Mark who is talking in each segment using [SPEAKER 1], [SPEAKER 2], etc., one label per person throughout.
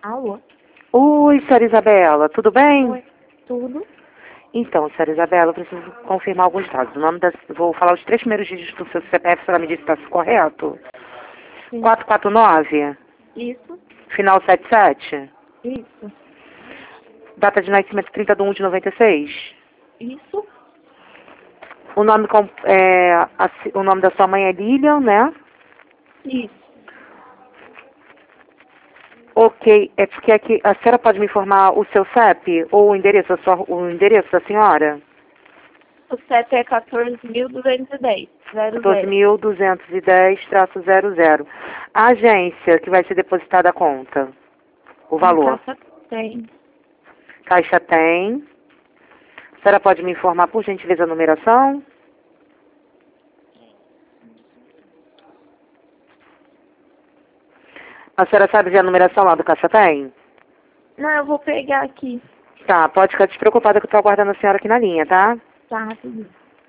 [SPEAKER 1] Alô?
[SPEAKER 2] Oi, senhora Isabela, tudo bem?
[SPEAKER 1] Oi. Tudo?
[SPEAKER 2] Então, senhora Isabela, eu preciso confirmar alguns dados. Vou falar os 3 primeiros dígitos do seu CPF, a senhora me disse se está correto.
[SPEAKER 1] Sim.
[SPEAKER 2] 449,
[SPEAKER 1] Isso?
[SPEAKER 2] final 77,
[SPEAKER 1] Isso.
[SPEAKER 2] data de nascimento 30/1/96.
[SPEAKER 1] Isso?
[SPEAKER 2] O nome, o nome da sua mãe é Lilian, né?
[SPEAKER 1] Isso.
[SPEAKER 2] Ok, é porque aqui, a senhora pode me informar o seu CEP ou o endereço, o endereço da senhora?
[SPEAKER 1] O CEP é 14.210. 00.
[SPEAKER 2] 14.210-00. A agência que vai ser depositada a conta, o
[SPEAKER 1] A
[SPEAKER 2] valor.
[SPEAKER 1] caixa tem.
[SPEAKER 2] Caixa tem. A senhora pode me informar, por gentileza, a numeração? A senhora sabe ver a numeração lá do Caixa tem?
[SPEAKER 1] Não, eu vou pegar aqui.
[SPEAKER 2] Tá, pode ficar despreocupada que eu tô aguardando a senhora aqui na linha, tá?
[SPEAKER 1] Tá, rapidinho.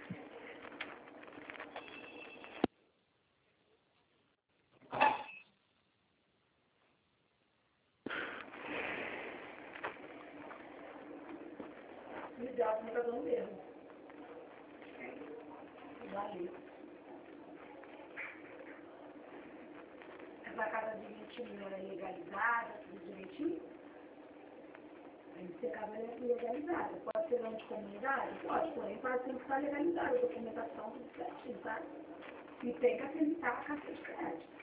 [SPEAKER 3] Essa casa de 20 mil é legalizada, tudo direitinho? Tem que ser casa legalizada. Pode ser nome de comunidade? Pode, porém, pode ter que estar legalizada, a documentação, tudo certinho, tá? E tem que acreditar a carta de crédito.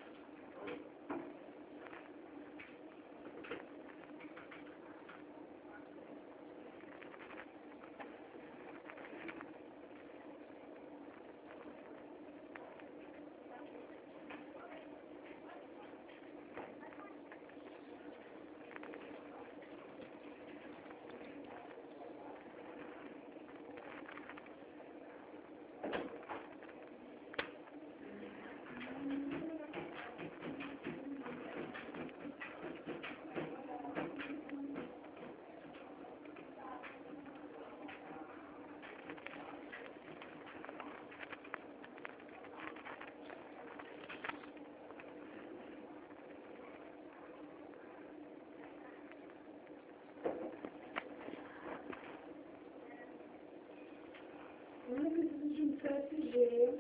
[SPEAKER 3] Eu não preciso de um CSG.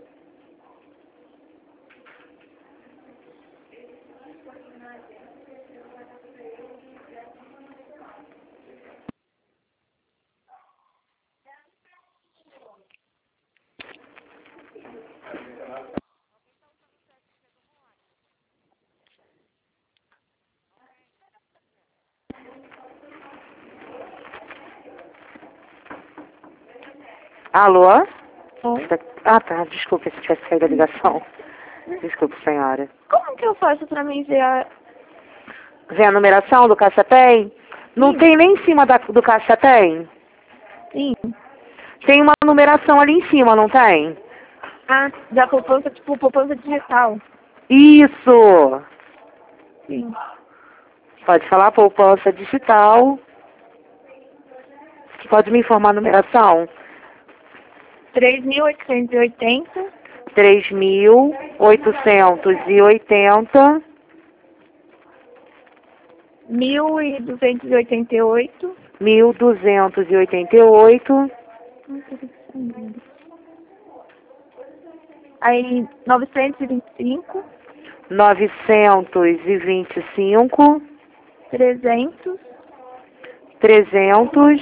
[SPEAKER 2] Alô?
[SPEAKER 1] Oi.
[SPEAKER 2] Ah, tá, desculpe se tivesse saído a ligação. Desculpe, senhora.
[SPEAKER 1] Como que eu faço pra me ver a...
[SPEAKER 2] Vê a numeração do Caixa tem? Não
[SPEAKER 1] Sim.
[SPEAKER 2] tem nem em cima do Caixa tem?
[SPEAKER 1] Sim.
[SPEAKER 2] Tem uma numeração ali em cima, não tem?
[SPEAKER 1] Ah, da poupança, tipo, poupança digital.
[SPEAKER 2] Isso!
[SPEAKER 1] Sim.
[SPEAKER 2] Pode falar poupança digital. Pode me informar a numeração?
[SPEAKER 1] 3.880.
[SPEAKER 2] 3.880.
[SPEAKER 1] 1.288.
[SPEAKER 2] 1.288.
[SPEAKER 1] Aí, 925.
[SPEAKER 2] 925.
[SPEAKER 1] 300.
[SPEAKER 2] 300.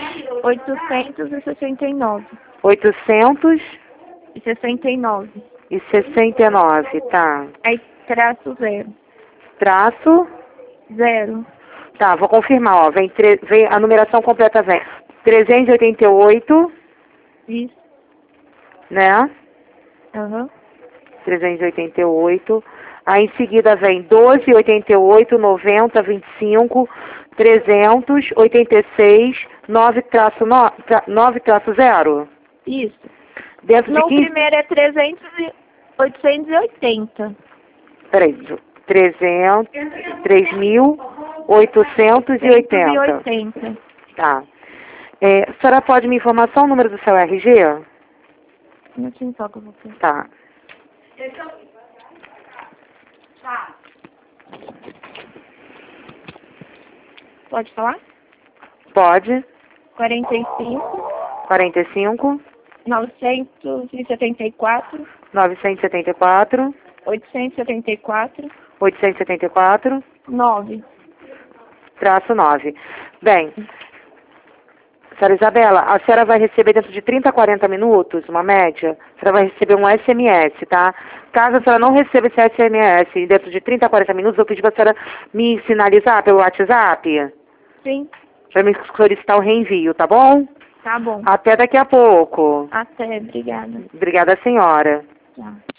[SPEAKER 1] 869.
[SPEAKER 2] 869.
[SPEAKER 1] 69.
[SPEAKER 2] Tá.
[SPEAKER 1] Aí, traço 0.
[SPEAKER 2] Traço.
[SPEAKER 1] 0.
[SPEAKER 2] Tá, vou confirmar, ó. Vem a numeração completa vem 388,
[SPEAKER 1] Isso.
[SPEAKER 2] né?
[SPEAKER 1] Aham.
[SPEAKER 2] 388. Aí em seguida vem 12, 88, 90, 25, 386, 9-0.
[SPEAKER 1] Isso.
[SPEAKER 2] Dentro de
[SPEAKER 1] No
[SPEAKER 2] 15...
[SPEAKER 1] primeiro é 880.
[SPEAKER 2] Peraí, 300, 3.880.
[SPEAKER 1] 180.
[SPEAKER 2] Tá. A senhora pode me informar só o número do seu RG?
[SPEAKER 1] Não tinha só com você.
[SPEAKER 2] Tá.
[SPEAKER 3] Tá.
[SPEAKER 1] Pode falar?
[SPEAKER 2] Pode.
[SPEAKER 1] 45
[SPEAKER 2] 45
[SPEAKER 1] 974
[SPEAKER 2] 974
[SPEAKER 1] 874
[SPEAKER 2] 874
[SPEAKER 1] 9.
[SPEAKER 2] -9. Bem, senhora Isabela, a senhora vai receber dentro de 30 a 40 minutos, uma média, a senhora vai receber um SMS, tá? Caso a senhora não receba esse SMS dentro de 30 a 40 minutos, eu pedi para a senhora me sinalizar pelo WhatsApp,
[SPEAKER 1] Sim,
[SPEAKER 2] para me solicitar o reenvio, tá bom?
[SPEAKER 1] tá bom.
[SPEAKER 2] Até daqui a pouco.
[SPEAKER 1] Até, obrigada.
[SPEAKER 2] Obrigada, senhora.
[SPEAKER 1] Tchau.